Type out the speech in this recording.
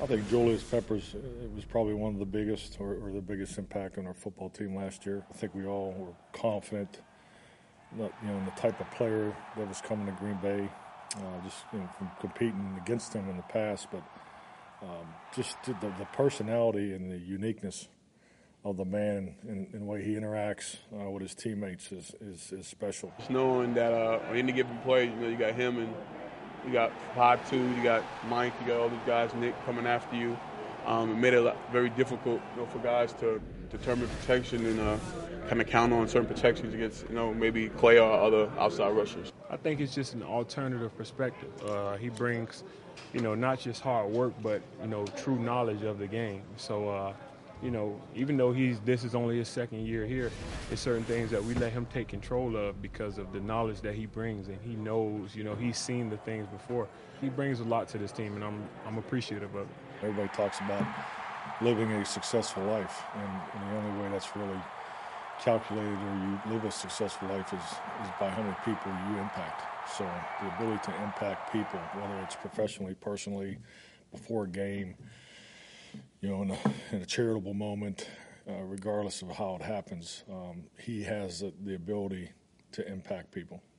I think Julius Peppers was probably one of the biggest or the biggest impact on our football team last year. I think we all were confident, in the type of player that was coming to Green Bay, from competing against them in the past, but just the personality and the uniqueness of the man and the way he interacts with his teammates is special. Just knowing that on any given play, you got him and you got 5'2", you got Mike, you got all these guys, Nick, coming after you. It made it very difficult, for guys to determine protection and kind of count on certain protections against, maybe Clay or other outside rushers. I think it's just an alternative perspective. He brings, not just hard work, but true knowledge of the game. So, even though this is only his second year here, there's certain things that we let him take control of because of the knowledge that he brings, and he knows, he's seen the things before. He brings a lot to this team, and I'm appreciative of it. Everybody talks about living a successful life, and the only way that's really calculated or you live a successful life is by how many people you impact. So the ability to impact people, whether it's professionally, personally, before a game, in a charitable moment, regardless of how it happens, he has the ability to impact people.